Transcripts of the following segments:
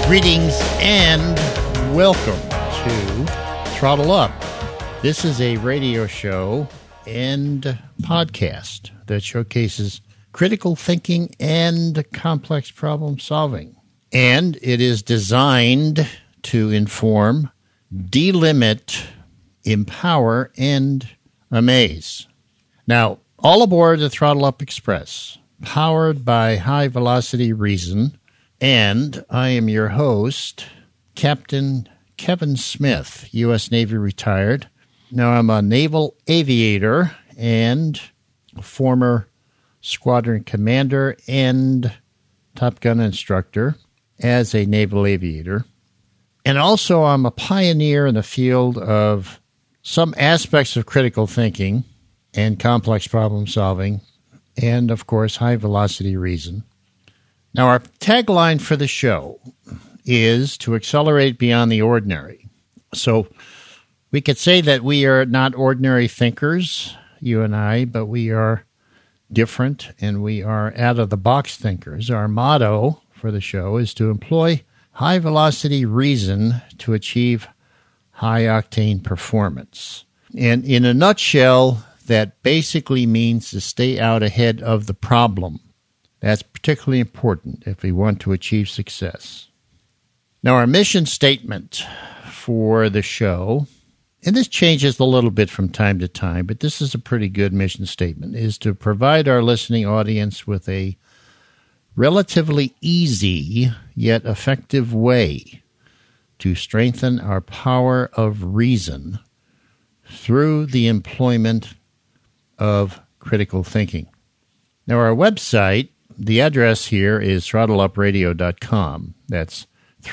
Greetings and welcome to Throttle Up. This is a radio show and podcast that showcases critical thinking and complex problem solving. And it is designed to inform, delimit, empower, and amaze. Now, all aboard the Throttle Up Express, powered by High Velocity Reason, and I am your host, Captain Kevin Smith, U.S. Navy retired. Now, I'm a naval aviator and former squadron commander and Top Gun instructor as a naval aviator. And also, I'm a pioneer in the field of some aspects of critical thinking and complex problem solving, and, of course, high velocity reason. Now, our tagline for the show is to accelerate beyond the ordinary. So we could say that we are not ordinary thinkers, you and I, but we are different and we are out-of-the-box thinkers. Our motto for the show is to employ high-velocity reason to achieve high-octane performance. And in a nutshell, that basically means to stay out ahead of the problem. That's particularly important if we want to achieve success. Now, our mission statement for the show, and this changes a little bit from time to time, but this is a pretty good mission statement, is to provide our listening audience with a relatively easy yet effective way to strengthen our power of reason through the employment of critical thinking. Now, our website, the address here is throttleUpradio.com. That's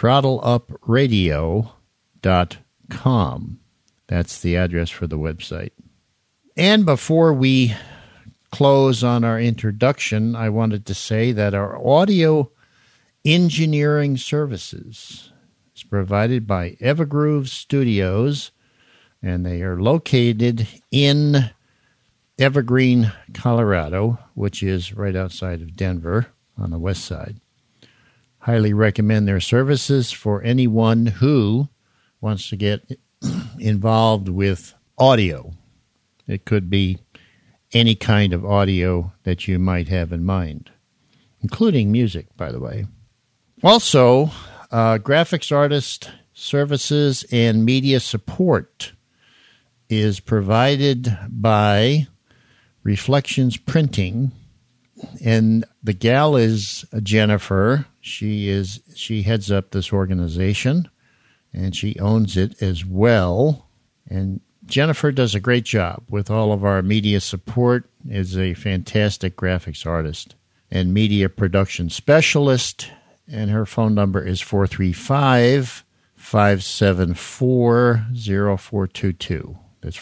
throttleUpradio.com. That's the address for the website. And before we close on our introduction, I wanted to say that our audio engineering services is provided by Evergroove Studios, and they are located in Evergreen, Colorado, which is right outside of Denver on the west side. Highly recommend their services for anyone who wants to get involved with audio. It could be any kind of audio that you might have in mind, including music, by the way. Also, graphics artist services and media support is provided by Reflections Printing, and the gal is Jennifer. She heads up this organization, and she owns it as well. And Jennifer does a great job with all of our media support, is a fantastic graphics artist and media production specialist, and her phone number is 435-574-0422. That's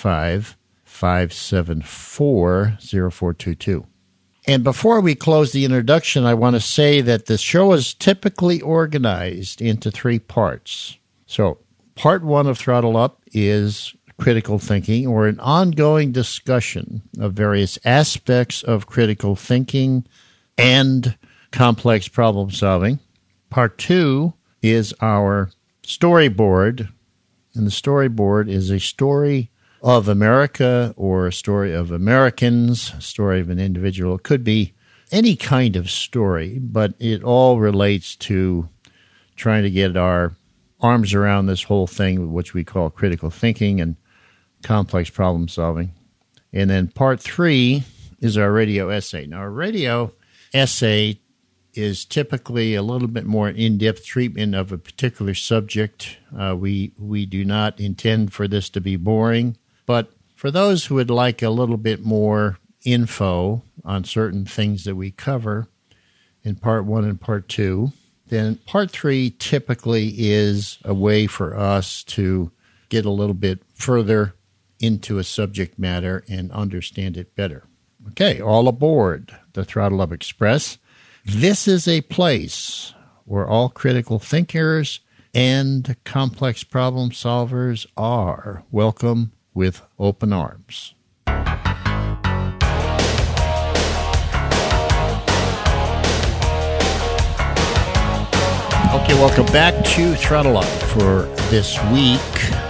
435-574-0422. And before we close the introduction, I want to say that the show is typically organized into three parts. So, part one of Throttle Up is critical thinking, or an ongoing discussion of various aspects of critical thinking and complex problem solving. Part two is our storyboard, and the storyboard is a story of America or a story of Americans, a story of an individual. It could be any kind of story, but it all relates to trying to get our arms around this whole thing, which we call critical thinking and complex problem solving. And then part three is our radio essay. Now, our radio essay is typically a little bit more in-depth treatment of a particular subject. We do not intend for this to be boring. But for those who would like a little bit more info on certain things that we cover in part one and part two, then part three typically is a way for us to get a little bit further into a subject matter and understand it better. Okay, all aboard the Throttle Up Express. This is a place where all critical thinkers and complex problem solvers are welcome with open arms. Okay, welcome back to Throttle Up for this week.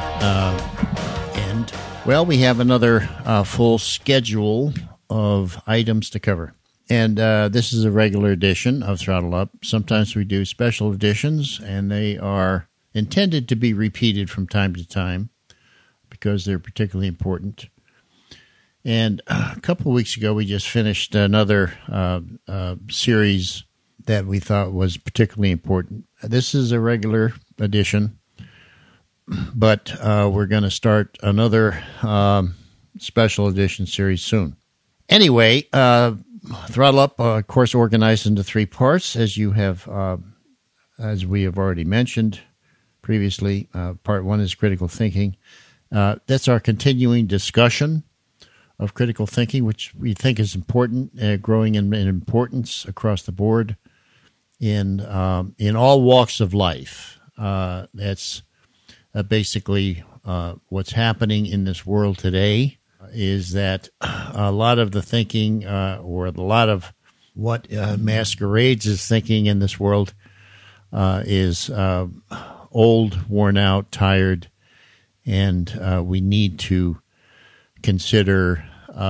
We have another full schedule of items to cover. And this is a regular edition of Throttle Up. Sometimes we do special editions, and they are intended to be repeated from time to time because they're particularly important. And a couple of weeks ago, we just finished another series that we thought was particularly important. This is a regular edition, but we're going to start another special edition series soon. Anyway, Throttle Up, of course, organized into three parts, as we have already mentioned previously. Part one is critical thinking. That's our continuing discussion of critical thinking, which we think is important, growing in importance across the board in all walks of life. That's basically what's happening in this world today. Is that a lot of the thinking or a lot of what masquerades as thinking in this world is old, worn out, tired, and we need to consider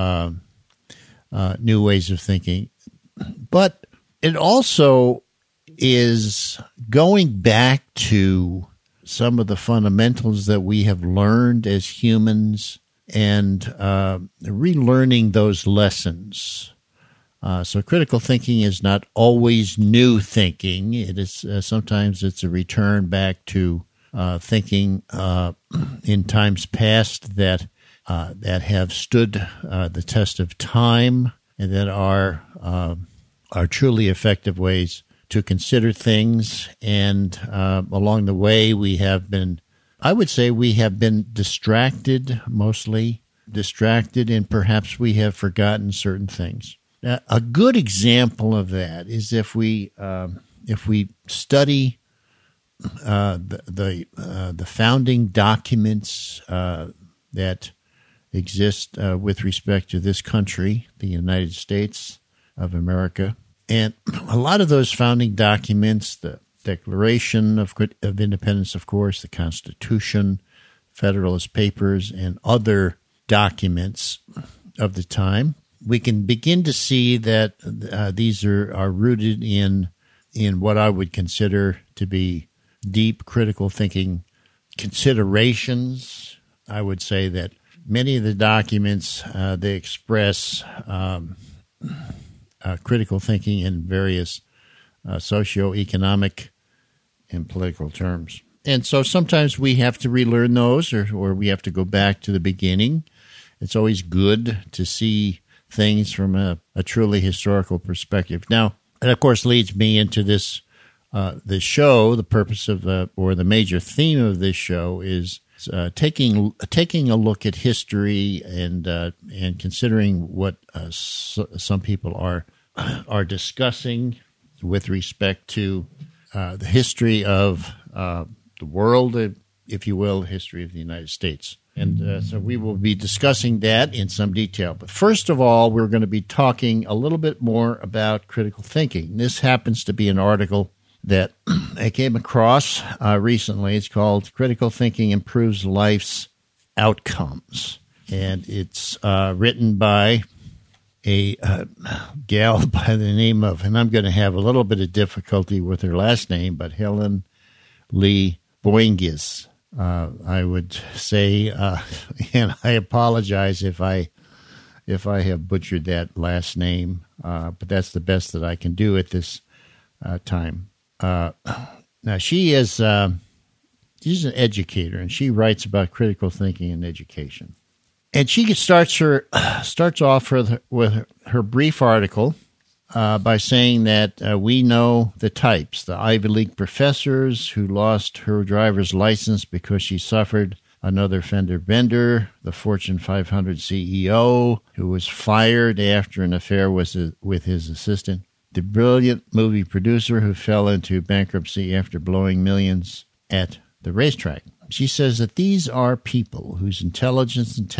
new ways of thinking. But it also is going back to some of the fundamentals that we have learned as humans and relearning those lessons. So critical thinking is not always new thinking. It is sometimes it's a return back to thinking in times past that have stood the test of time and that are truly effective ways to consider things. And along the way, I would say we have been mostly distracted, and perhaps we have forgotten certain things. Now, a good example of that is if we study the founding documents that exist with respect to this country, the United States of America, and a lot of those founding documents, the Declaration of Independence, of course, the Constitution, Federalist Papers, and other documents of the time, we can begin to see that these are rooted in what I would consider to be deep critical thinking considerations. I would say that many of the documents, they express critical thinking in various socioeconomic and political terms. And so sometimes we have to relearn those or we have to go back to the beginning. It's always good to see things from a truly historical perspective. Now, it of course leads me into this show. The purpose of or the major theme of this show is taking a look at history and considering what some people are discussing with respect to the history of the world, if you will, the history of the United States. And so we will be discussing that in some detail. But first of all, we're going to be talking a little bit more about critical thinking. This happens to be an article that I came across recently. It's called Critical Thinking Improves Life's Outcomes. And it's written by a gal by the name of, and I'm going to have a little bit of difficulty with her last name, but Helen Lee Boinges. I would say, and I apologize if I have butchered that last name, but that's the best that I can do at this time. Now she's an educator, and she writes about critical thinking in education. And she starts off with her brief article by saying that we know the types: the Ivy League professors who lost her driver's license because she suffered another fender bender, the Fortune 500 CEO who was fired after an affair with his assistant, the brilliant movie producer who fell into bankruptcy after blowing millions at the racetrack. She says that these are people whose intelligence and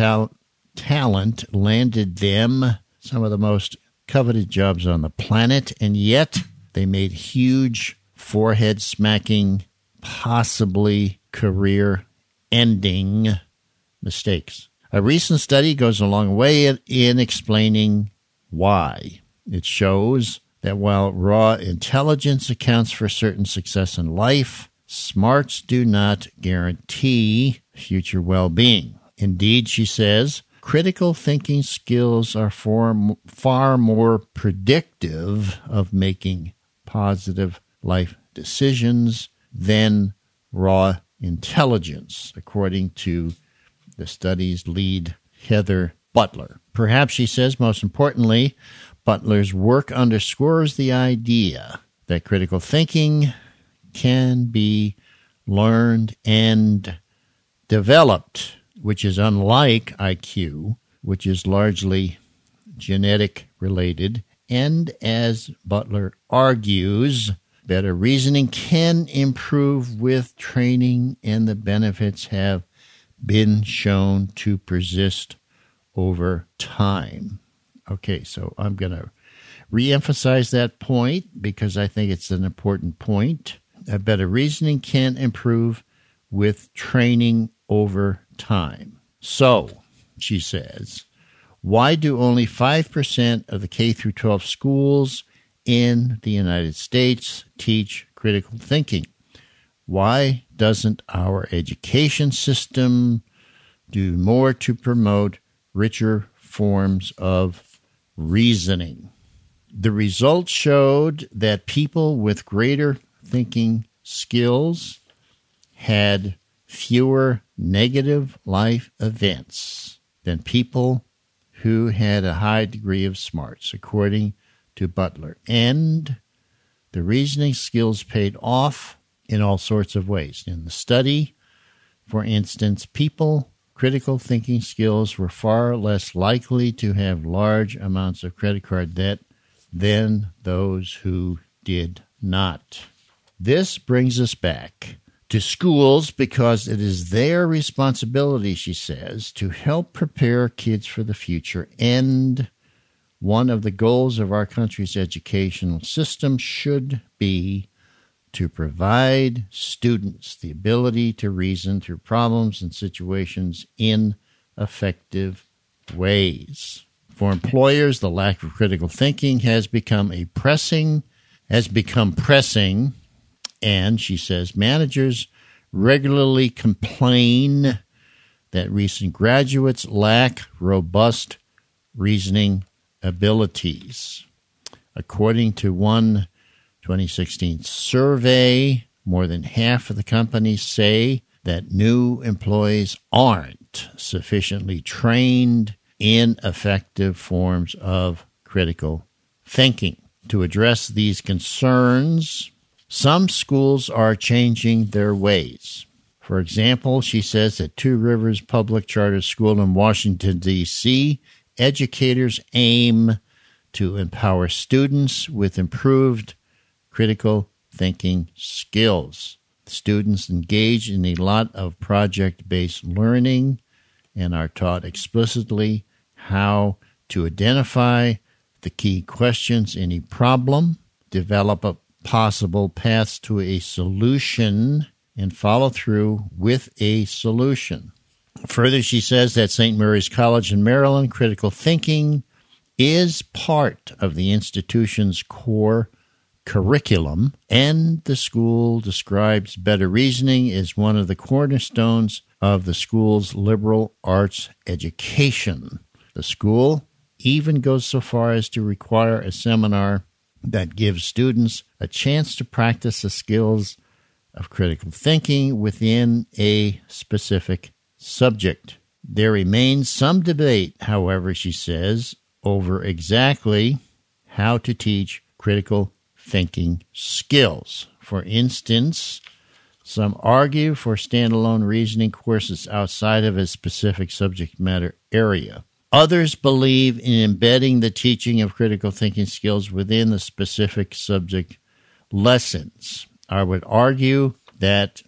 talent landed them some of the most coveted jobs on the planet, and yet they made huge forehead-smacking, possibly career-ending mistakes. A recent study goes a long way in explaining why. It shows that while raw intelligence accounts for certain success in life, smarts do not guarantee future well-being. Indeed, she says, critical thinking skills are far more predictive of making positive life decisions than raw intelligence, according to the study's lead, Heather Butler. Perhaps, she says, most importantly, Butler's work underscores the idea that critical thinking can be learned and developed, which is unlike IQ, which is largely genetic related. And as Butler argues, better reasoning can improve with training, and the benefits have been shown to persist over time. Okay, so I'm going to reemphasize that point because I think it's an important point. Better reasoning can improve with training over time. So, she says, why do only 5% of the K through 12 schools in the United States teach critical thinking? Why doesn't our education system do more to promote richer forms of reasoning? The results showed that people with greater thinking skills had fewer negative life events than people who had a high degree of smarts, according to Butler. And the reasoning skills paid off in all sorts of ways. In the study, for instance, critical thinking skills were far less likely to have large amounts of credit card debt than those who did not. This brings us back to schools because it is their responsibility, she says, to help prepare kids for the future. And one of the goals of our country's educational system should be to provide students the ability to reason through problems and situations in effective ways. For employers, the lack of critical thinking has become pressing, and she says managers regularly complain that recent graduates lack robust reasoning abilities. According to one 2016 survey, more than half of the companies say that new employees aren't sufficiently trained in effective forms of critical thinking. To address these concerns, some schools are changing their ways. For example, she says at Two Rivers Public Charter School in Washington, D.C., educators aim to empower students with improved critical thinking skills. Students engage in a lot of project-based learning and are taught explicitly how to identify the key questions in a problem, develop possible paths to a solution, and follow through with a solution. Further, she says that St. Mary's College in Maryland, critical thinking is part of the institution's core curriculum, and the school describes better reasoning as one of the cornerstones of the school's liberal arts education. The school even goes so far as to require a seminar that gives students a chance to practice the skills of critical thinking within a specific subject. There remains some debate, however, she says, over exactly how to teach critical thinking skills. For instance, some argue for standalone reasoning courses outside of a specific subject matter area. Others believe in embedding the teaching of critical thinking skills within the specific subject lessons. I would argue that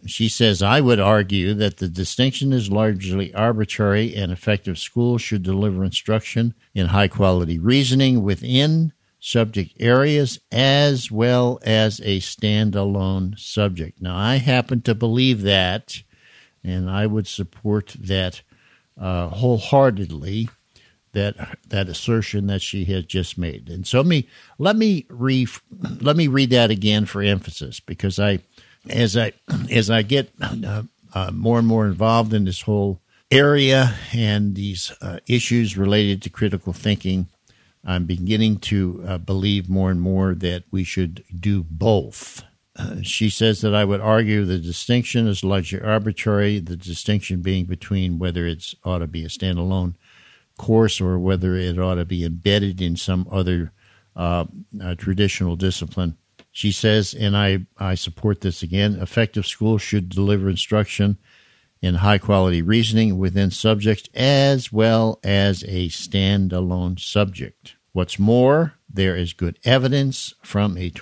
the distinction is largely arbitrary, and effective schools should deliver instruction in high-quality reasoning within subject areas as well as a standalone subject. Now, I happen to believe that, and I would support that wholeheartedly, that assertion that she has just made. And so let me read that again for emphasis, because as I get more and more involved in this whole area and these issues related to critical thinking, I'm beginning to believe more and more that we should do both. She says that I would argue the distinction is largely arbitrary, the distinction being between whether it ought to be a standalone course or whether it ought to be embedded in some other traditional discipline. She says, and I support this again, effective schools should deliver instruction in high-quality reasoning within subjects as well as a standalone subject. What's more, there is good evidence from a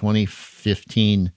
2015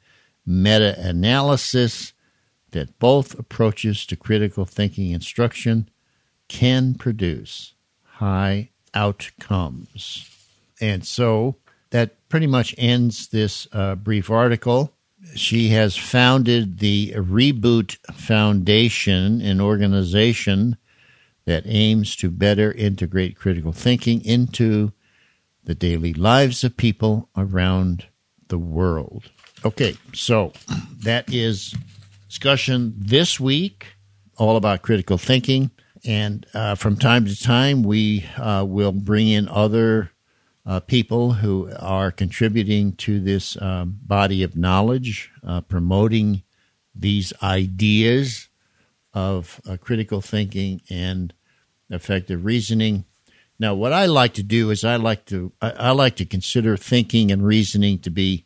meta-analysis that both approaches to critical thinking instruction can produce high outcomes. And so that pretty much ends this brief article. She has founded the Reboot Foundation, an organization that aims to better integrate critical thinking into the daily lives of people around the world. Okay, so that is discussion this week, all about critical thinking. And from time to time, we will bring in other people who are contributing to this body of knowledge, promoting these ideas of critical thinking and effective reasoning. Now, what I like to do is I like to consider thinking and reasoning to be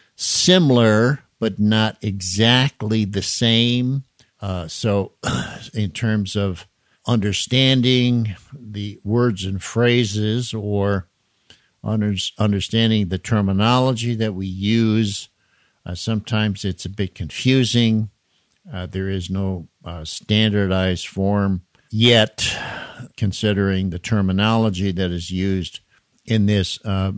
similar, but not exactly the same. So in terms of understanding the words and phrases or understanding the terminology that we use, sometimes it's a bit confusing. There is no standardized form yet, considering the terminology that is used in this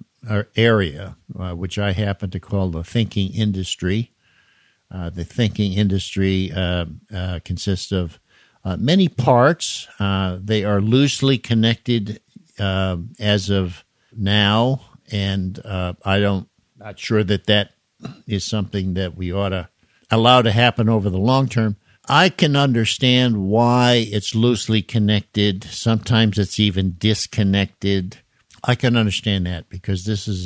area, which I happen to call the thinking industry. The thinking industry consists of many parts. They are loosely connected as of now, and not sure that is something that we ought to allow to happen over the long term. I can understand why it's loosely connected. Sometimes it's even disconnected. I can understand that because this is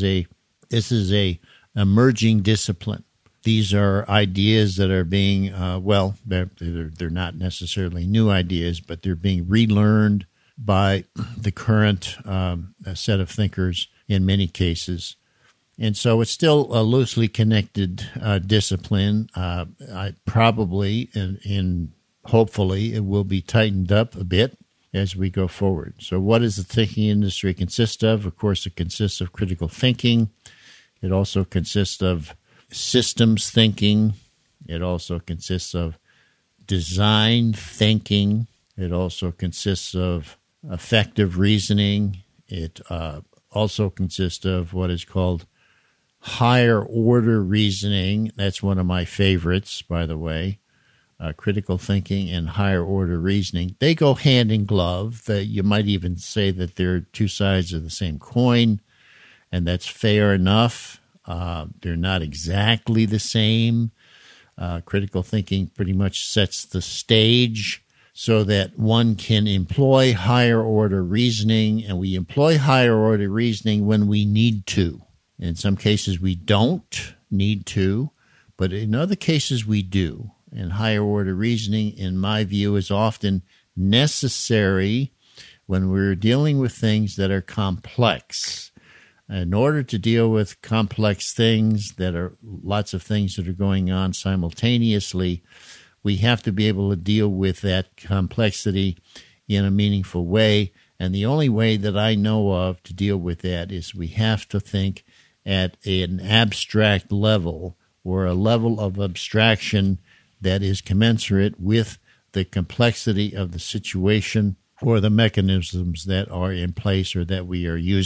a emerging discipline. These are ideas that are being they're not necessarily new ideas, but they're being relearned by the current set of thinkers in many cases. And so it's still a loosely connected discipline. I probably and hopefully it will be tightened up a bit as we go forward. So what does the thinking industry consist of? Of course, it consists of critical thinking. It also consists of systems thinking. It also consists of design thinking. It also consists of effective reasoning. It also consists of what is called higher order reasoning. That's one of my favorites, by the way. Critical thinking and higher order reasoning. They go hand in glove. You might even say that they're two sides of the same coin, and that's fair enough. They're not exactly the same. Critical thinking pretty much sets the stage so that one can employ higher order reasoning, and we employ higher order reasoning when we need to. In some cases, we don't need to, but in other cases, we do. And higher order reasoning, in my view, is often necessary when we're dealing with things that are complex. In order to deal with complex things that are lots of things that are going on simultaneously, we have to be able to deal with that complexity in a meaningful way. And the only way that I know of to deal with that is we have to think at an abstract level, or a level of abstraction that is commensurate with the complexity of the situation or the mechanisms that are in place or that we are using.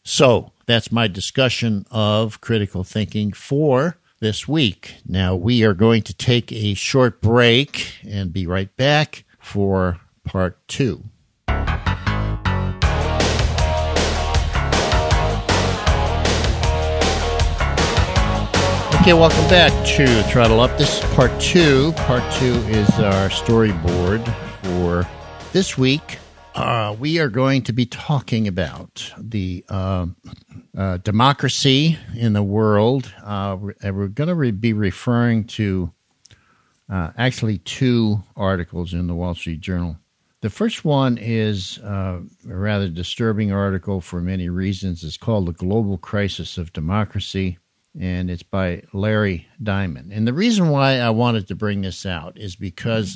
So that's my discussion of critical thinking for this week. Now, we are going to take a short break and be right back for part 2. Okay, welcome back to Throttle Up. This is part 2. Part 2 is our storyboard for this week. We are going to be talking about the democracy in the world. We're going to be referring to actually 2 articles in the Wall Street Journal. The first one is a rather disturbing article for many reasons. It's called The Global Crisis of Democracy, and it's by Larry Diamond. And the reason why I wanted to bring this out is because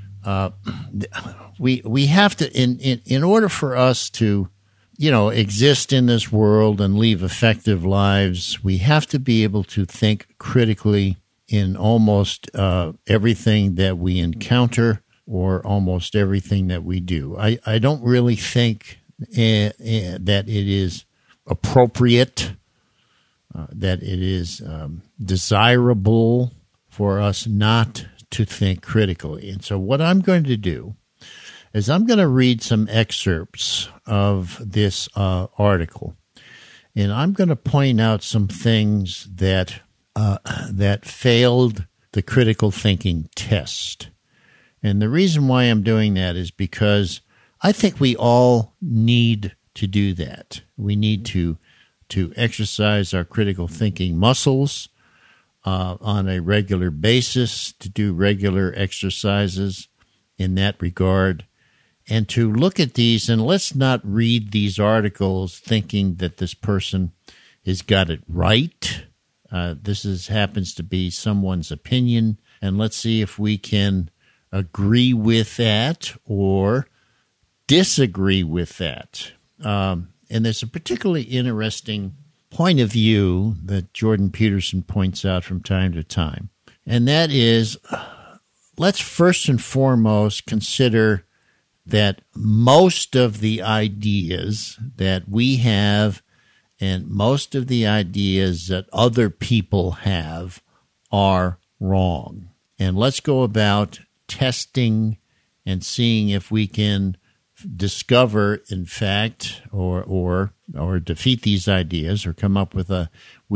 we have to, in order for us to, exist in this world and live effective lives, we have to be able to think critically in almost everything that we encounter or almost everything that we do. I don't really think that it is appropriate, that it is desirable for us not to think critically. And so what I'm going to do is I'm going to read some excerpts of this article, and I'm going to point out some things that failed the critical thinking test. And the reason why I'm doing that is because I think we all need to do that. We need to exercise our critical thinking muscles on a regular basis, to do regular exercises in that regard, and to look at these. And let's not read these articles thinking that this person has got it right. This happens to be someone's opinion, and let's see if we can agree with that or disagree with that. And there's a particularly interesting point of view that Jordan Peterson points out from time to time, and that is, let's first and foremost consider that most of the ideas that we have and most of the ideas that other people have are wrong. And let's go about testing and seeing if we can discover, in fact, or defeat these ideas, or come up with a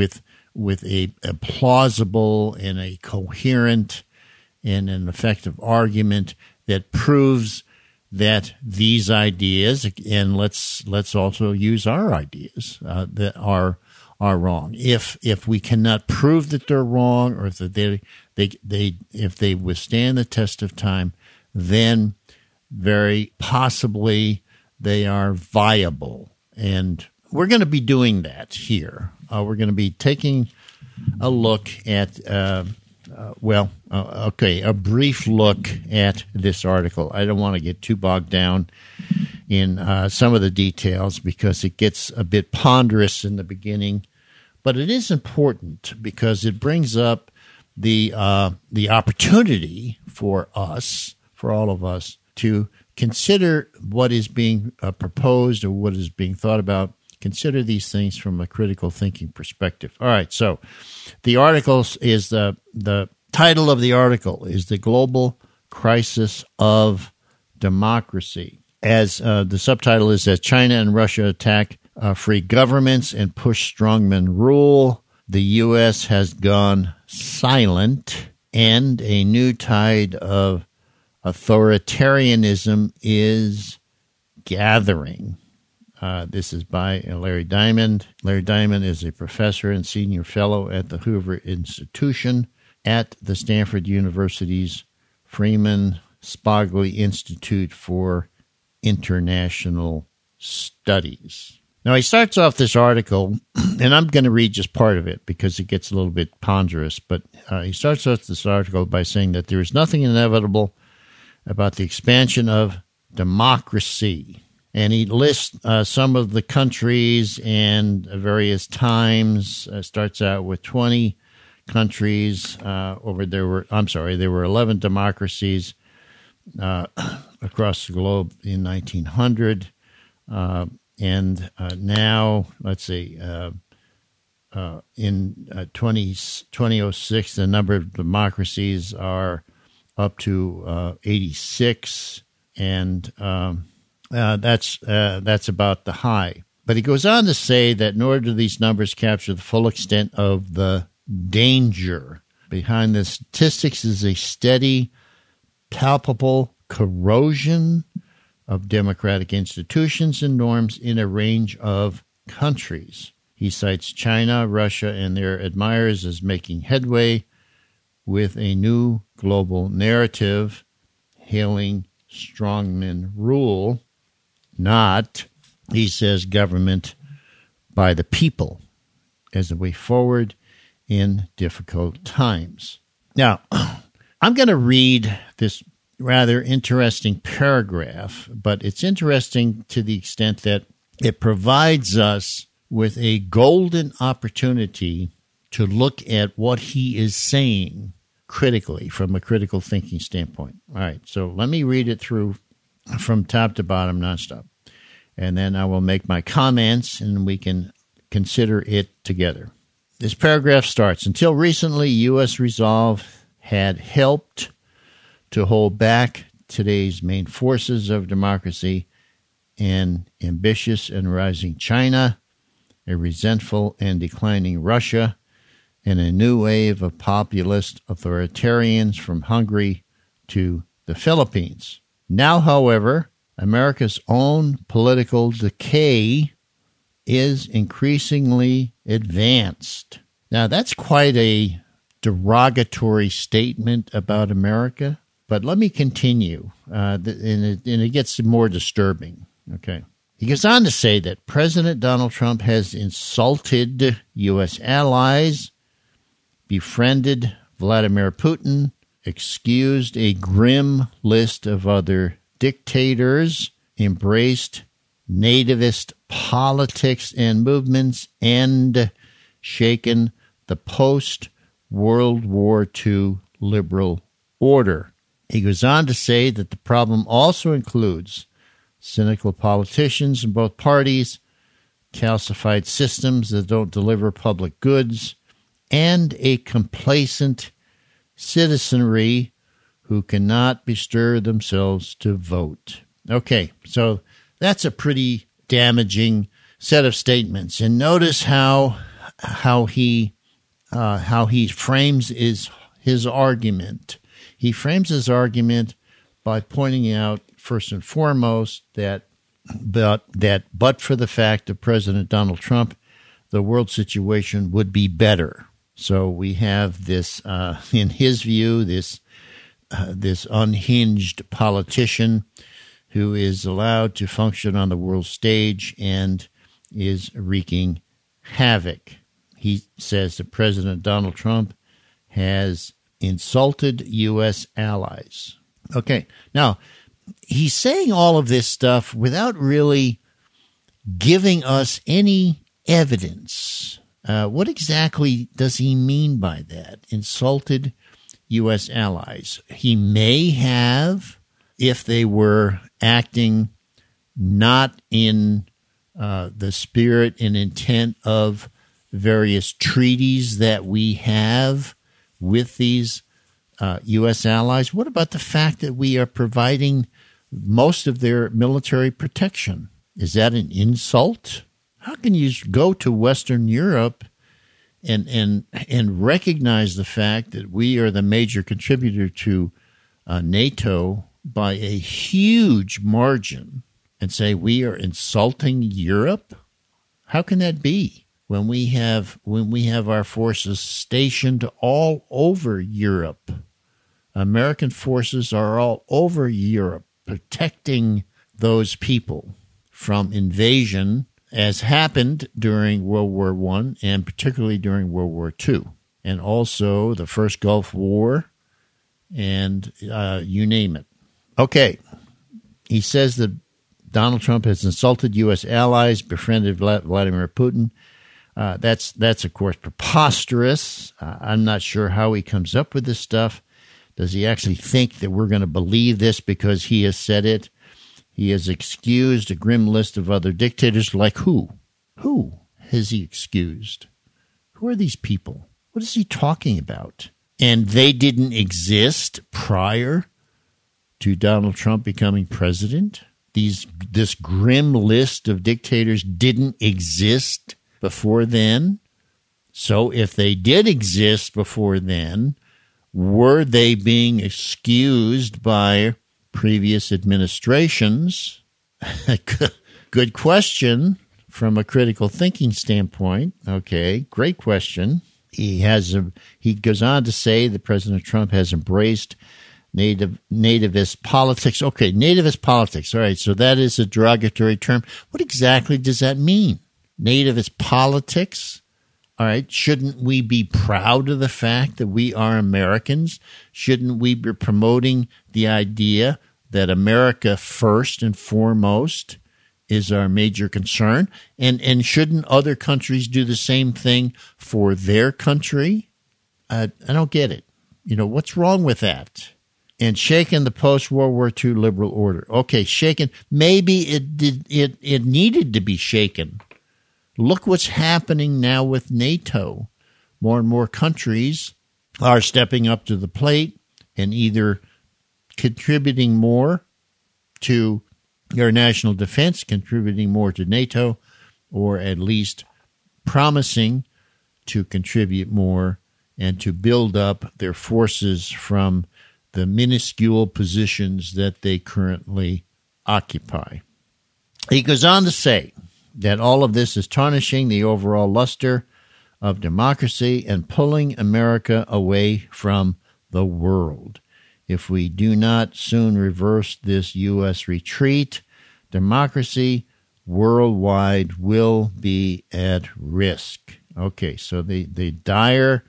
plausible and a coherent and an effective argument that proves that these ideas, and let's also use our ideas that are wrong. If we cannot prove that they're wrong, or if they withstand the test of time, then very possibly they are viable. And we're going to be doing that here. We're going to be taking a look at, a brief look at this article. I don't want to get too bogged down in some of the details because it gets a bit ponderous in the beginning. But it is important because it brings up the opportunity for us, for all of us, to consider what is being proposed or what is being thought about. Consider these things from a critical thinking perspective. All right, so the article is the title of the article is The Global Crisis of Democracy. As the subtitle is, as China and Russia attack free governments and push strongman rule, the U.S. has gone silent, and a new tide of authoritarianism is gathering. This is by Larry Diamond. Larry Diamond is a professor and senior fellow at the Hoover Institution at the Stanford University's Freeman Spogli Institute for International Studies. Now, he starts off this article, and I'm going to read just part of it because it gets a little bit ponderous, but he starts off this article by saying that there is nothing inevitable about the expansion of democracy. And he lists some of the countries and various times. Starts out with 20 countries. There were 11 democracies across the globe in 1900. And now, let's see, in 2006, the number of democracies are up to 86, and that's about the high. But he goes on to say that in order to these numbers capture the full extent of the danger behind the statistics is a steady, palpable corrosion of democratic institutions and norms in a range of countries. He cites China, Russia, and their admirers as making headway with a new global narrative, hailing strongman rule, not, he says, government by the people as a way forward in difficult times. Now, I'm going to read this rather interesting paragraph, but it's interesting to the extent that it provides us with a golden opportunity to look at what he is saying critically from a critical thinking standpoint. All right, so let me read it through from top to bottom nonstop, and then I will make my comments and we can consider it together. This paragraph starts, until recently, U.S. resolve had helped to hold back today's main forces of democracy, an ambitious and rising China, a resentful and declining Russia, and a new wave of populist authoritarians from Hungary to the Philippines. Now, however, America's own political decay is increasingly advanced. Now, that's quite a derogatory statement about America, but let me continue, and it gets more disturbing. Okay. He goes on to say that President Donald Trump has insulted U.S. allies, befriended Vladimir Putin, excused a grim list of other dictators, embraced nativist politics and movements, and shaken the post-World War II liberal order. He goes on to say that the problem also includes cynical politicians in both parties, calcified systems that don't deliver public goods, and a complacent citizenry who cannot bestir themselves to vote. Okay, so that's a pretty damaging set of statements. And notice how he frames his argument. He frames his argument by pointing out, first and foremost, that but for the fact of President Donald Trump, the world situation would be better. So we have this, in his view, this unhinged politician who is allowed to function on the world stage and is wreaking havoc. He says that President Donald Trump has insulted U.S. allies. Okay, now, he's saying all of this stuff without really giving us any evidence. What exactly does he mean by that? Insulted U.S. allies. He may have, if they were acting not in the spirit and intent of various treaties that we have with these U.S. allies. What about the fact that we are providing most of their military protection? Is that an insult? How can you go to Western Europe and recognize the fact that we are the major contributor to NATO by a huge margin and say we are insulting Europe? How can that be when we have our forces stationed all over Europe? American forces are all over Europe protecting those people from invasion, as happened during World War I and particularly during World War II, and also the first Gulf War, and you name it. Okay, he says that Donald Trump has insulted U.S. allies, befriended Vladimir Putin. That's of course preposterous. I'm not sure how he comes up with this stuff. Does he actually think that we're going to believe this because he has said it? He has excused a grim list of other dictators. Like who? Who has he excused? Who are these people? What is he talking about? And they didn't exist prior to Donald Trump becoming president? This grim list of dictators didn't exist before then? So if they did exist before then, were they being excused by previous administrations? Good question from a critical thinking standpoint. Okay, great question. He goes on to say that President Trump has embraced nativist politics. Okay, nativist politics. All right, so that is a derogatory term. What exactly does that mean? Nativist politics? All right, shouldn't we be proud of the fact that we are Americans? Shouldn't we be promoting the idea that America first and foremost is our major concern? And shouldn't other countries do the same thing for their country? I don't get it. What's wrong with that? And shaken the post-World War II liberal order. Okay, shaken. Maybe it needed to be shaken. Look what's happening now with NATO. More and more countries are stepping up to the plate and either contributing more to their national defense, contributing more to NATO, or at least promising to contribute more and to build up their forces from the minuscule positions that they currently occupy. He goes on to say that all of this is tarnishing the overall luster of democracy and pulling America away from the world. If we do not soon reverse this U.S. retreat, democracy worldwide will be at risk. Okay, so the dire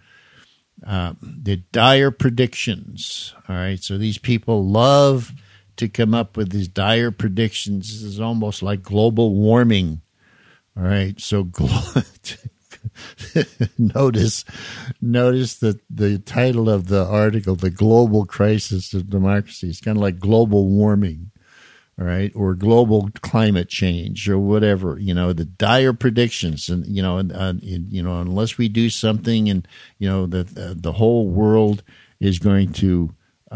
predictions. All right, so these people love to come up with these dire predictions. This is almost like global warming. All right, so notice that the title of the article, The Global Crisis of Democracy, is kind of like global warming, all right, or global climate change or whatever, the dire predictions. And, unless we do something and, the whole world is going to,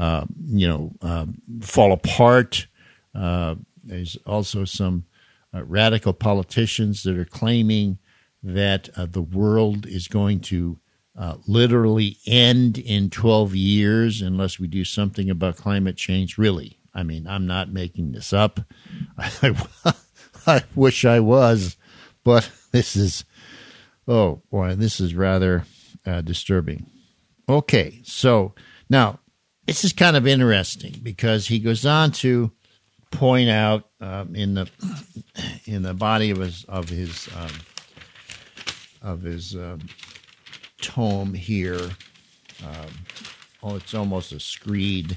fall apart. There's also some radical politicians that are claiming that the world is going to literally end in 12 years unless we do something about climate change. Really, I mean, I'm not making this up. I wish I was, but this is rather disturbing. Okay, so now this is kind of interesting because he goes on to point out in the body of his tome here. It's almost a screed.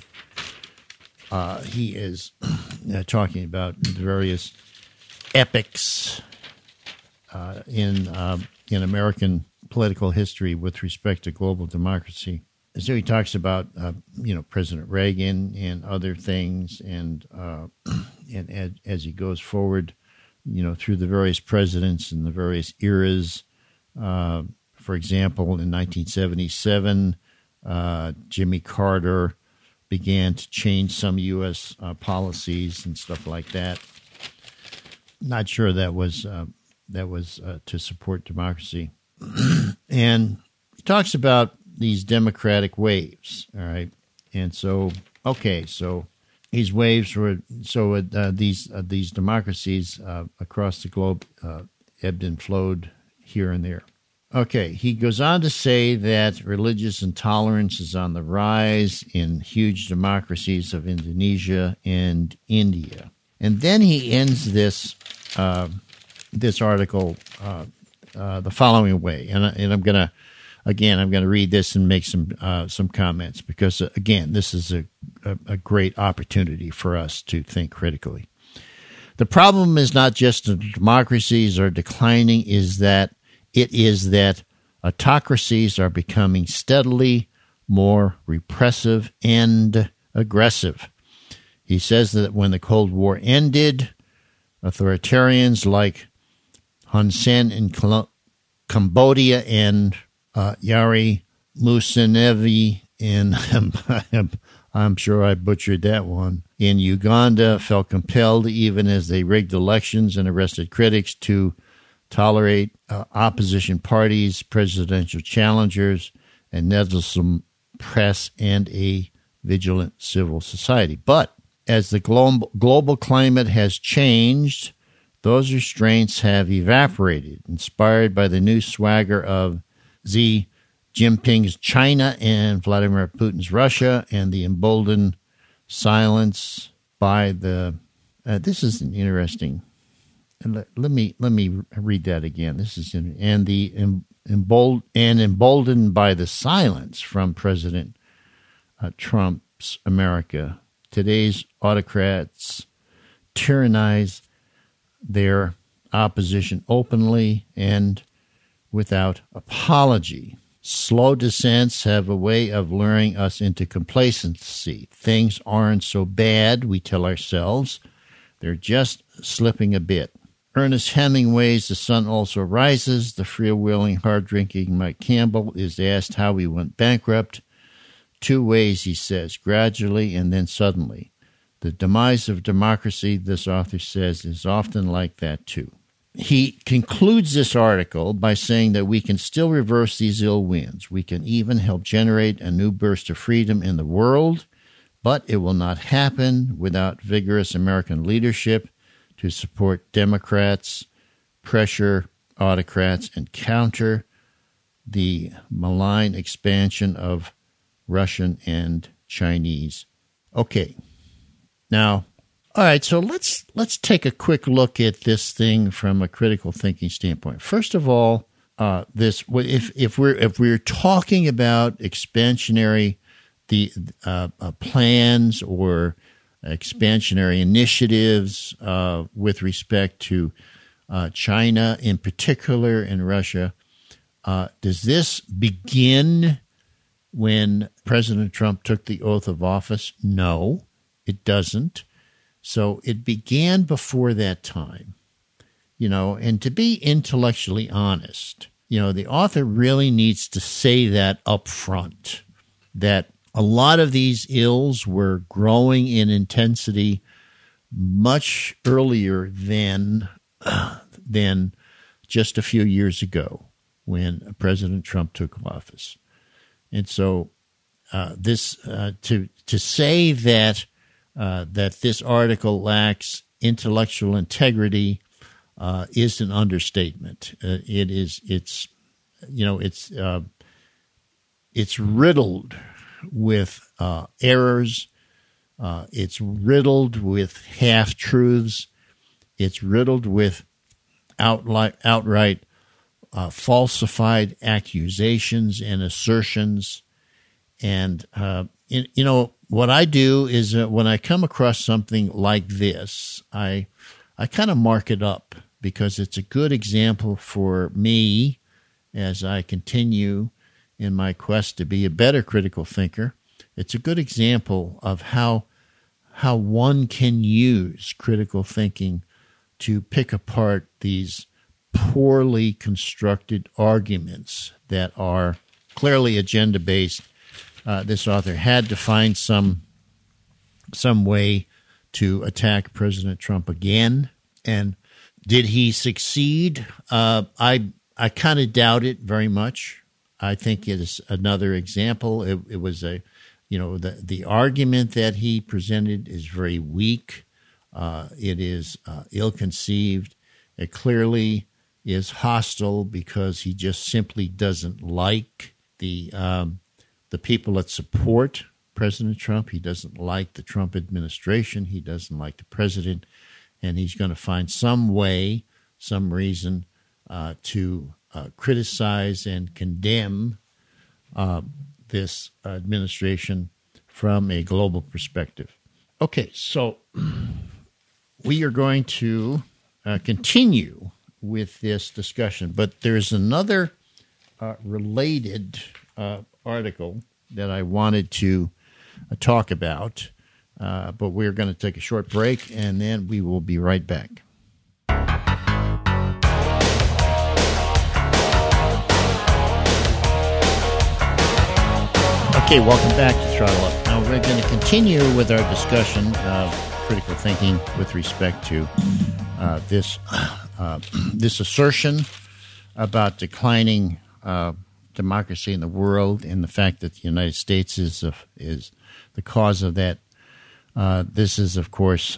He is talking about the various epics in American political history with respect to global democracy. So he talks about President Reagan and other things, and as he goes forward, through the various presidents and the various eras. For example, in 1977, Jimmy Carter began to change some U.S. policies and stuff like that. Not sure that was to support democracy. And he talks about these democratic waves, all right? And so these waves were these democracies across the globe ebbed and flowed here and there. Okay, he goes on to say that religious intolerance is on the rise in huge democracies of Indonesia and India. And then he ends this article the following way, and I'm going to read this and make some comments because again, this is a great opportunity for us to think critically. The problem is not just that democracies are declining; it is that autocracies are becoming steadily more repressive and aggressive. He says that when the Cold War ended, authoritarians like Hun Sen in Cambodia and Yari Museveni in, I'm sure I butchered that one, in Uganda felt compelled, even as they rigged elections and arrested critics, to tolerate opposition parties, presidential challengers, and nettlesome press and a vigilant civil society. But as the global climate has changed, those restraints have evaporated, inspired by the new swagger of Xi Jinping's China and Vladimir Putin's Russia, and the emboldened silence by the. This is an interesting. Let me read that again. This is and the emboldened by the silence from President Trump's America. Today's autocrats tyrannize their opposition openly and without apology. Slow descents have a way of luring us into complacency. Things aren't so bad, we tell ourselves. They're just slipping a bit. Ernest Hemingway's The Sun Also Rises, the freewheeling, hard-drinking Mike Campbell is asked how he went bankrupt. 2 ways, he says, gradually and then suddenly. The demise of democracy, this author says, is often like that too. He concludes this article by saying that we can still reverse these ill winds. We can even help generate a new burst of freedom in the world, but it will not happen without vigorous American leadership to support Democrats, pressure autocrats, and counter the malign expansion of Russian and Chinese. Okay. Now, all right, so let's take a quick look at this thing from a critical thinking standpoint. First of all, if we're talking about expansionary plans or expansionary initiatives with respect to China in particular and Russia, does this begin when President Trump took the oath of office? No, it doesn't. So it began before that time, and to be intellectually honest, the author really needs to say that up front, that a lot of these ills were growing in intensity much earlier than just a few years ago when President Trump took office. And so to say that this article lacks intellectual integrity is an understatement. It's riddled with errors. It's riddled with half-truths. It's riddled with outright falsified accusations and assertions. And what I do is when I come across something like this, I kind of mark it up because it's a good example for me as I continue in my quest to be a better critical thinker. It's a good example of how one can use critical thinking to pick apart these poorly constructed arguments that are clearly agenda-based. This author had to find some way to attack President Trump again. And did he succeed? I kind of doubt it very much. I think it is another example. It was the argument that he presented is very weak. It is ill-conceived. It clearly is hostile because he just simply doesn't like the people that support President Trump. He doesn't like the Trump administration. He doesn't like the president. And he's going to find some way, some reason to criticize and condemn this administration from a global perspective. Okay, so we are going to continue with this discussion, but there's another related article that I wanted to talk about but we're going to take a short break, and then we will be right back. Okay, welcome back to Throttle Up. Now we're going to continue with our discussion of critical thinking with respect to this assertion about declining democracy in the world and the fact that the United States is the cause of that. This is, of course,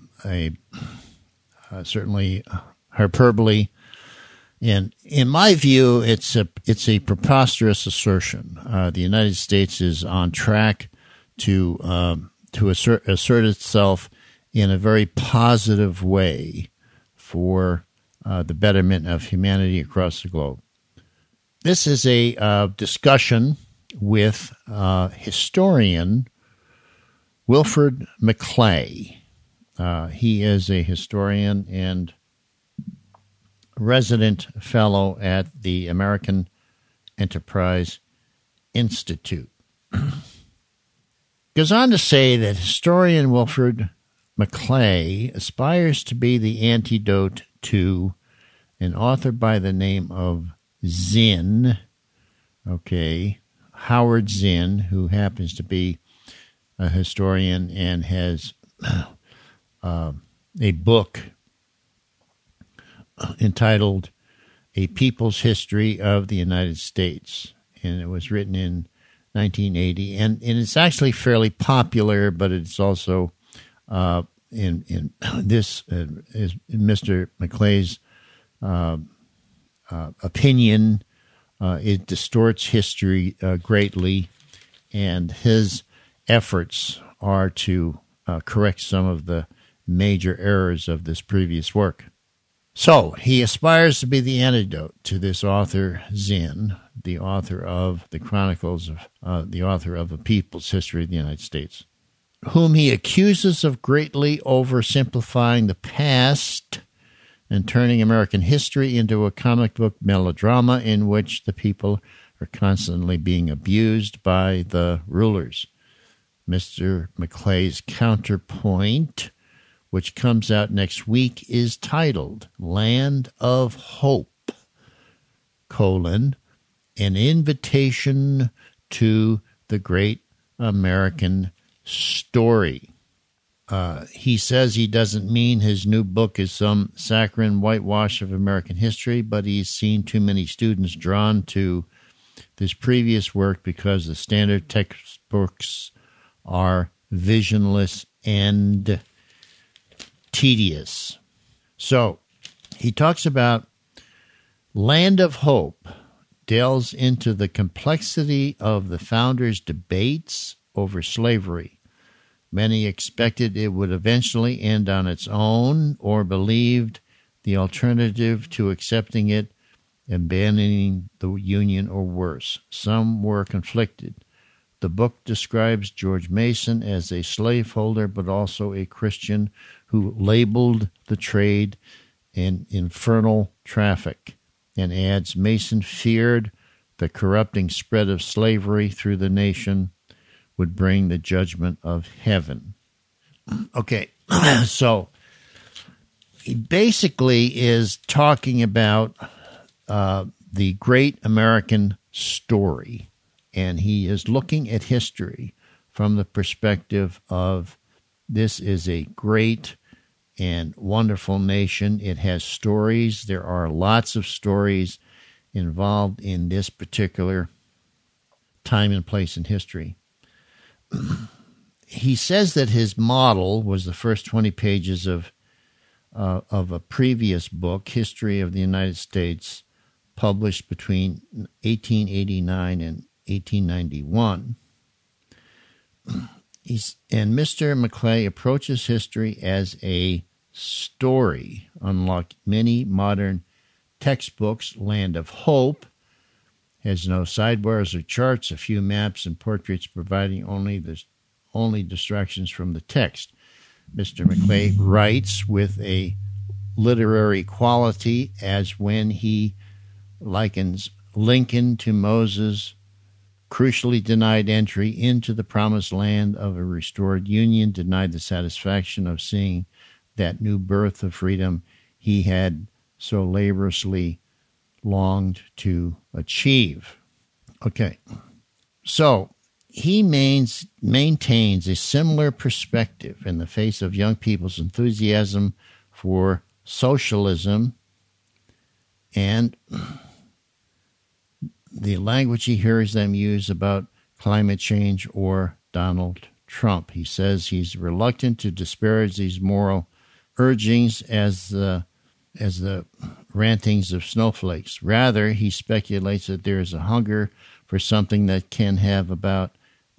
certainly hyperbole. And in my view, it's a preposterous assertion. The United States is on track to assert itself in a very positive way for the betterment of humanity across the globe. This is a discussion with historian Wilfred McClay. He is a historian and resident fellow at the American Enterprise Institute. Goes on to say that historian Wilfred McClay aspires to be the antidote to an author by the name of Zinn, Howard Zinn, who happens to be a historian and has a book entitled A People's History of the United States, and it was written in 1980, and it's actually fairly popular, but it's also in this is Mr. McClay's opinion. It distorts history greatly, and his efforts are to correct some of the major errors of this previous work. So he aspires to be the antidote to this author Zinn, the author of the Chronicles of the author of A People's History of the United States, whom he accuses of greatly oversimplifying the past and turning American history into a comic book melodrama in which the people are constantly being abused by the rulers. Mr. McClay's counterpoint, which comes out next week, is titled Land of Hope, an invitation to the great American story. He says he doesn't mean his new book is some saccharine whitewash of American history, but he's seen too many students drawn to this previous work because the standard textbooks are visionless and tedious. So he talks about Land of Hope, delves into the complexity of the founders' debates over slavery. Many expected it would eventually end on its own, or believed the alternative to accepting it, abandoning the Union, or worse. Some were conflicted. The book describes George Mason as a slaveholder, but also a Christian who labeled the trade an infernal traffic, and adds Mason feared the corrupting spread of slavery through the nation would bring the judgment of heaven. Okay, so he basically is talking about the great American story, and he is looking at history from the perspective of this is a great and wonderful nation. It has stories. There are lots of stories involved in this particular time and place in history. He says that his model was the first 20 pages of a previous book, History of the United States, published between 1889 and 1891. And Mr. McClay approaches history as a story. Unlike many modern textbooks, Land of Hope has no sidebars or charts, a few maps and portraits providing only distractions from the text. Mr. McClay writes with a literary quality, as when he likens Lincoln to Moses, crucially denied entry into the promised land of a restored union, denied the satisfaction of seeing that new birth of freedom he had so laboriously longed to achieve. Okay, so he maintains a similar perspective in the face of young people's enthusiasm for socialism and the language he hears them use about climate change or Donald Trump. He says he's reluctant to disparage these moral urgings as the rantings of snowflakes. Rather, he speculates that there is a hunger for something that can have about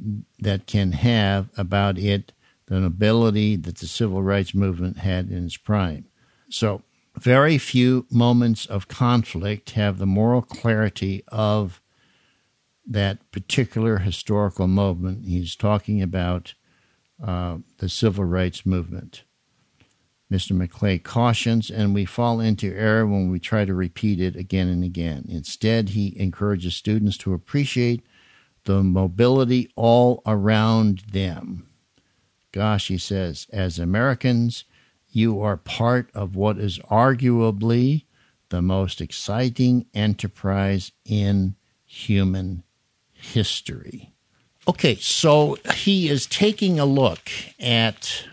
it the nobility that the civil rights movement had in its prime. So, very few moments of conflict have the moral clarity of that particular historical moment. He's talking about the civil rights movement. Mr. Maclay cautions, and we fall into error when we try to repeat it again and again. Instead, he encourages students to appreciate the mobility all around them. Gosh, he says, as Americans, you are part of what is arguably the most exciting enterprise in human history. Okay, so he is taking a look at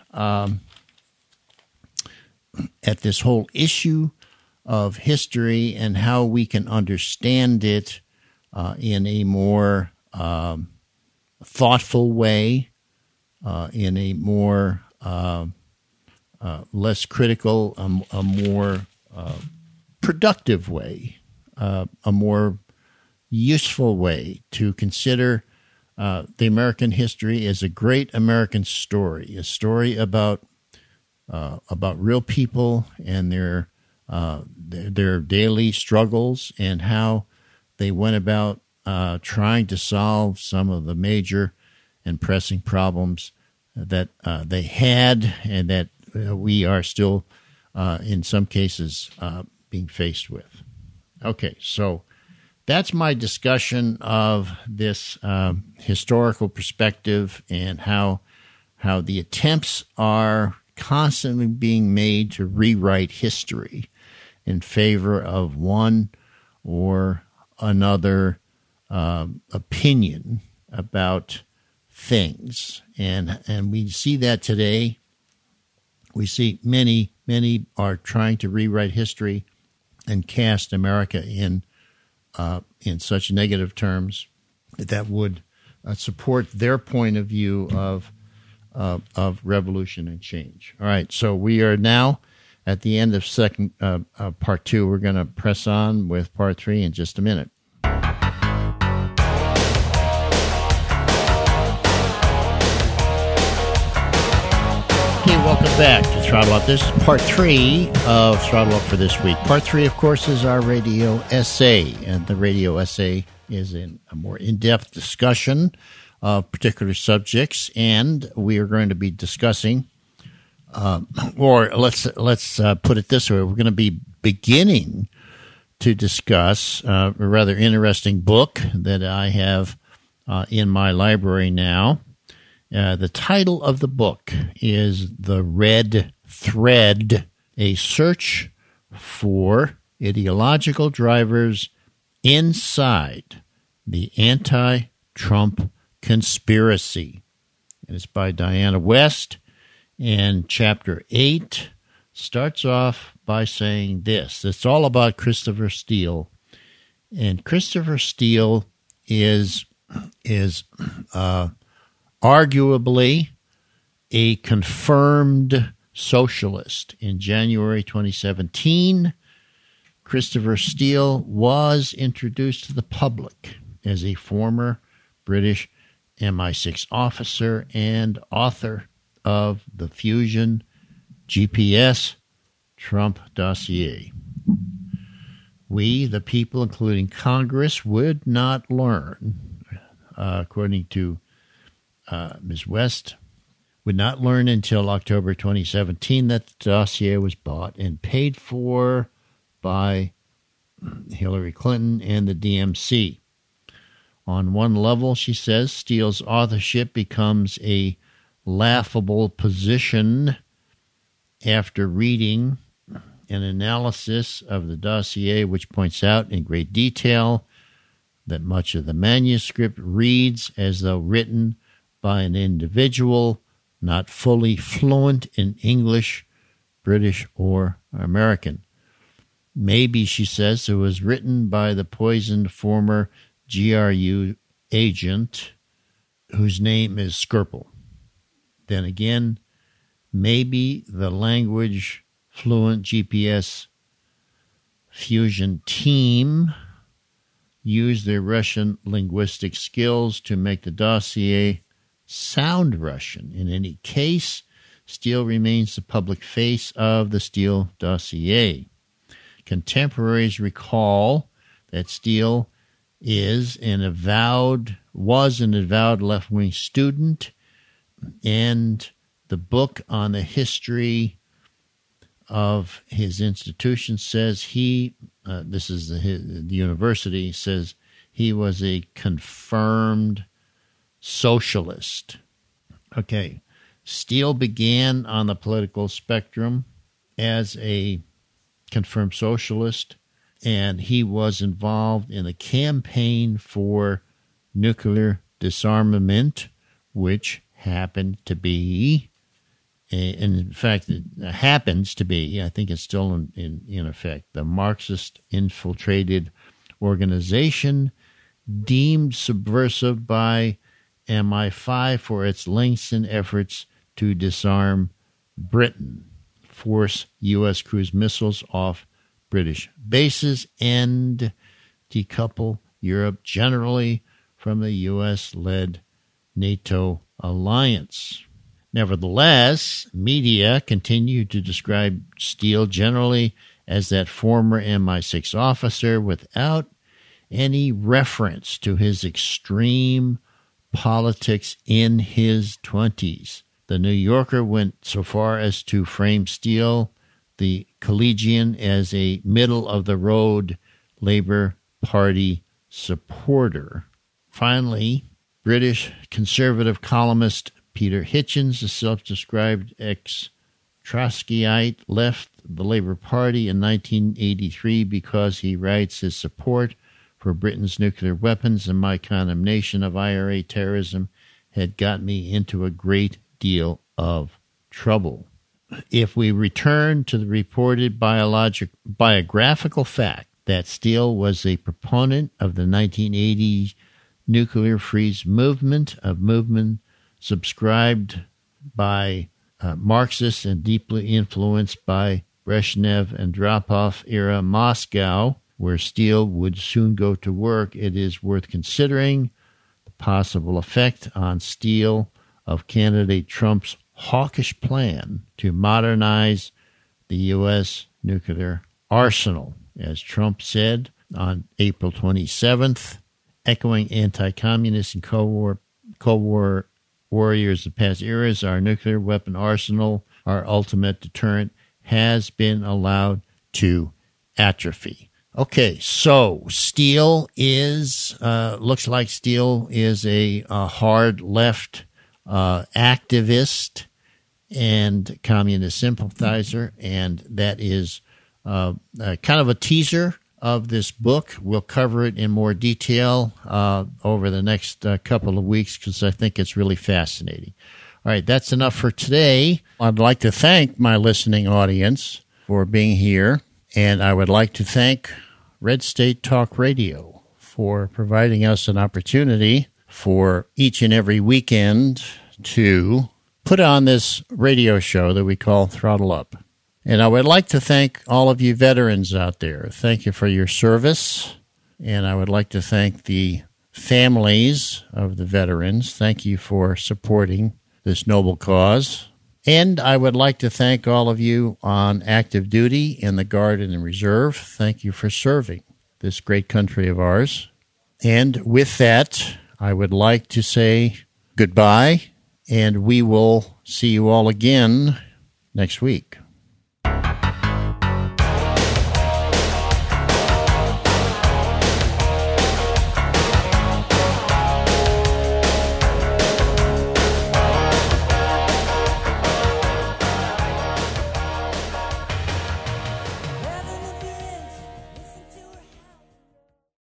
this whole issue of history and how we can understand it in a more thoughtful way, in a more less critical, a more productive way, a more useful way to consider the American history as a great American story, a story about real people and their daily struggles and how they went about trying to solve some of the major and pressing problems that they had and that we are still, in some cases, being faced with. Okay, so that's my discussion of this historical perspective and how the attempts are constantly being made to rewrite history in favor of one or another opinion about things. And we see that today. We see many are trying to rewrite history and cast America in such negative terms that would support their point of view of revolution and change. All right, so we are now at the end of part 2. We're going to press on with part 3 in just a minute. Okay, welcome back to Throttle Up. This is part 3 of Throttle Up for this week. Part 3, of course, is our radio essay, and the radio essay is a more in-depth discussion of particular subjects, and we are going to be discussing, or let's put it this way, we're going to be beginning to discuss a rather interesting book that I have in my library now. The title of the book is The Red Thread, A Search for Ideological Drivers Inside the Anti-Trump Conspiracy. And it's by Diana West, and Chapter 8 starts off by saying this. It's all about Christopher Steele, and Christopher Steele is arguably a confirmed socialist. In January 2017, Christopher Steele was introduced to the public as a former British MI6 officer and author of the Fusion GPS Trump dossier. We, the people, including Congress, would not learn, according to Ms. West, would not learn until October 2017 that the dossier was bought and paid for by Hillary Clinton and the DMC. On one level, she says, Steele's authorship becomes a laughable position after reading an analysis of the dossier, which points out in great detail that much of the manuscript reads as though written by an individual not fully fluent in English, British, or American. Maybe, she says, it was written by the poisoned former GRU agent whose name is Skirple. Then again, maybe the language fluent GPS fusion team used their Russian linguistic skills to make the dossier sound Russian. In any case, Steele remains the public face of the Steele dossier. Contemporaries recall that Steele was an avowed left-wing student, and the book on the history of his institution says the university says he was a confirmed socialist. Okay, Steele began on the political spectrum as a confirmed socialist, and he was involved in a campaign for nuclear disarmament, which happened to be, and in fact, it happens to be, I think it's still in effect, the Marxist infiltrated organization deemed subversive by MI5 for its lengths and efforts to disarm Britain, force U.S. cruise missiles off British bases, and decouple Europe generally from the U.S.-led NATO alliance. Nevertheless, media continue to describe Steele generally as that former MI6 officer without any reference to his extreme politics in his 20s. The New Yorker went so far as to frame Steele, the collegian, as a middle-of-the-road Labour Party supporter. Finally, British conservative columnist Peter Hitchens, a self-described ex-Trotskyite, left the Labour Party in 1983 because he writes his support for Britain's nuclear weapons and my condemnation of IRA terrorism had got me into a great deal of trouble. If we return to the reported biographical fact that Steele was a proponent of the 1980 nuclear freeze movement, a movement subscribed by Marxists and deeply influenced by Brezhnev and Andropov-era Moscow, where Steele would soon go to work, it is worth considering the possible effect on Steele of candidate Trump's hawkish plan to modernize the U.S. nuclear arsenal. As Trump said on April 27th, echoing anti-communist and Cold War warriors of past eras, our nuclear weapon arsenal, our ultimate deterrent, has been allowed to atrophy. Okay, so Steele looks like Steele is a hard left activist and communist sympathizer, and that is kind of a teaser of this book. We'll cover it in more detail over the next couple of weeks because I think it's really fascinating. All right, that's enough for today. I'd like to thank my listening audience for being here, and I would like to thank Red State Talk Radio for providing us an opportunity for each and every weekend to put on this radio show that we call Throttle Up. And I would like to thank all of you veterans out there. Thank you for your service. And I would like to thank the families of the veterans. Thank you for supporting this noble cause. And I would like to thank all of you on active duty in the Guard and the Reserve. Thank you for serving this great country of ours. And with that, I would like to say goodbye, and we will see you all again next week.